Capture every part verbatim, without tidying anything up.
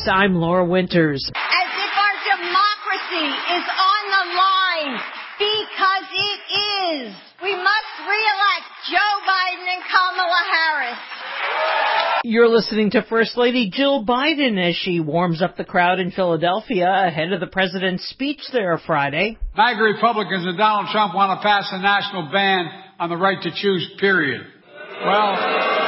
News, I'm Laura Winters. As if our democracy is on the line, because it is. We must re-elect Joe Biden and Kamala Harris. You're listening to First Lady Jill Biden as she warms up the crowd in Philadelphia ahead of the president's speech there Friday. MAGA Republicans and Donald Trump want to pass a national ban on the right to choose, period. Well,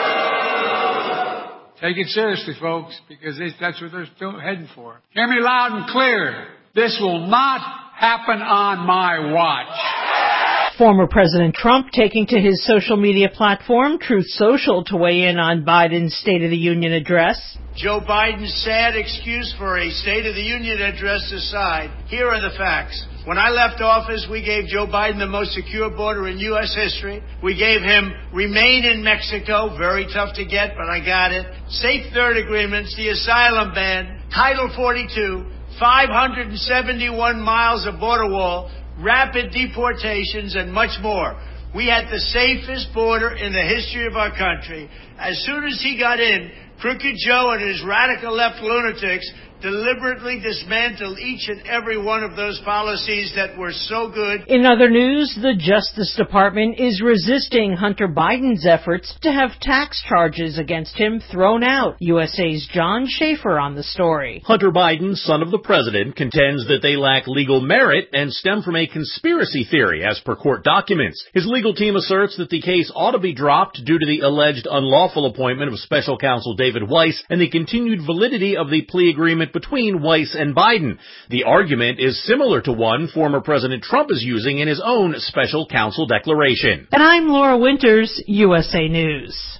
take it seriously, folks, because that's what they're still heading for. Hear me loud and clear. This will not happen on my watch. Former President Trump taking to his social media platform, Truth Social, to weigh in on Biden's State of the Union address. Joe Biden's sad excuse for a State of the Union address aside, here are the facts. When I left office, we gave Joe Biden the most secure border in U S history. We gave him remain in Mexico, very tough to get, but I got it. Safe third agreements, the asylum ban, Title forty-two, five hundred seventy-one miles of border wall, rapid deportations, and much more. We had the safest border in the history of our country. As soon as he got in, Crooked Joe and his radical left lunatics deliberately dismantled each and every one of those policies that were so good. In other news, the Justice Department is resisting Hunter Biden's efforts to have tax charges against him thrown out. U S A's John Schaefer on the story. Hunter Biden, son of the president, contends that they lack legal merit and stem from a conspiracy theory, as per court documents. His legal team asserts that the case ought to be dropped due to the alleged unlawful appointment of special counsel David Weiss and the continued validity of the plea agreement between Weiss and Biden. The argument is similar to one former President Trump is using in his own special counsel declaration. And I'm Laura Winters, U S A News.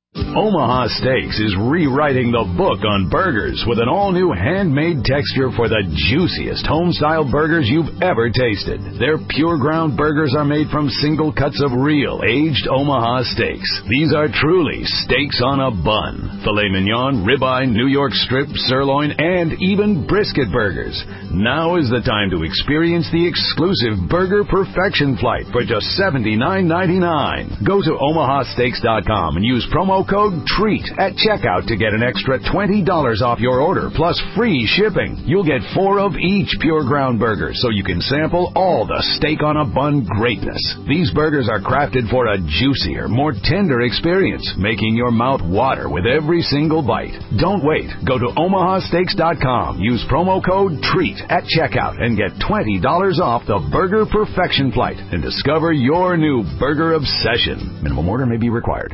Omaha Steaks is rewriting the book on burgers with an all-new handmade texture for the juiciest home-style burgers you've ever tasted. Their pure ground burgers are made from single cuts of real, aged Omaha steaks. These are truly steaks on a bun. Filet mignon, ribeye, New York strip, sirloin, and even brisket burgers. Now is the time to experience the exclusive Burger Perfection Flight for just seventy-nine ninety-nine. Go to omaha steaks dot com and use promo code TREAT at checkout to get an extra twenty dollars off your order, plus free shipping. You'll get four of each pure ground burger, so you can sample all the steak on a bun greatness. These burgers are crafted for a juicier, more tender experience, making your mouth water with every single bite. Don't wait. Go to omaha steaks dot com, use promo code TREAT at checkout, and get twenty dollars off the Burger Perfection Flight and discover your new burger obsession. Minimum order may be required.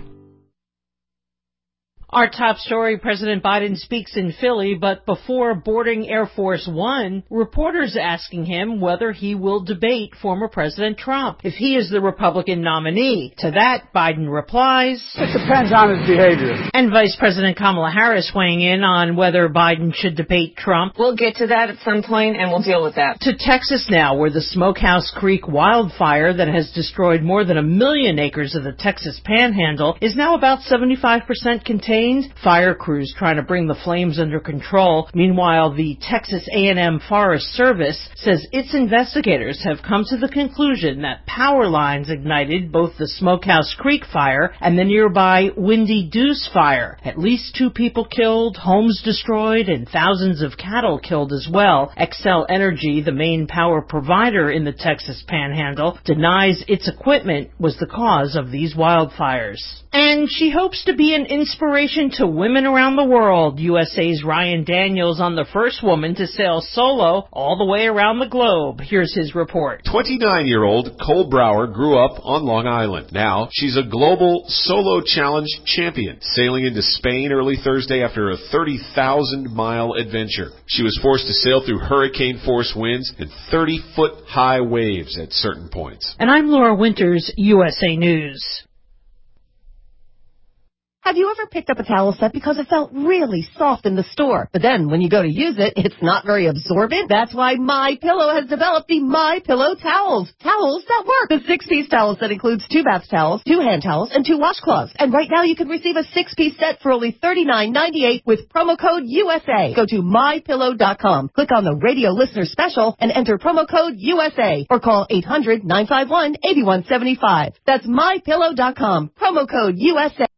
Our top story, President Biden speaks in Philly, but before boarding Air Force One, reporters asking him whether he will debate former President Trump if he is the Republican nominee. To that, Biden replies, "It depends on his behavior." And Vice President Kamala Harris weighing in on whether Biden should debate Trump. We'll get to that at some point, and we'll deal with that. To Texas now, where the Smokehouse Creek wildfire that has destroyed more than a million acres of the Texas Panhandle is now about seventy-five percent contained. Fire crews trying to bring the flames under control. Meanwhile, the Texas A and M Forest Service says its investigators have come to the conclusion that power lines ignited both the Smokehouse Creek fire and the nearby Windy Deuce fire. At least two people killed, homes destroyed, and thousands of cattle killed as well. Xcel Energy, the main power provider in the Texas Panhandle, denies its equipment was the cause of these wildfires. And she hopes to be an inspiration to women around the world. U S A's Ryan Daniels on the first woman to sail solo all the way around the globe. Here's his report. twenty-nine-year-old Cole Brower grew up on Long Island. Now she's a global solo challenge champion, sailing into Spain early Thursday after a thirty thousand mile adventure. She was forced to sail through hurricane-force winds and thirty-foot high waves at certain points. And I'm Laura Winters, U S A News. Have you ever picked up a towel set because it felt really soft in the store, but then when you go to use it, it's not very absorbent? That's why MyPillow has developed the MyPillow towels. Towels that work. The six-piece towel set includes two bath towels, two hand towels, and two washcloths. And right now you can receive a six-piece set for only thirty-nine ninety-eight with promo code U S A. Go to my pillow dot com, click on the radio listener special, and enter promo code U S A, or call eight hundred nine five one eight one seven five. That's my pillow dot com, promo code U S A.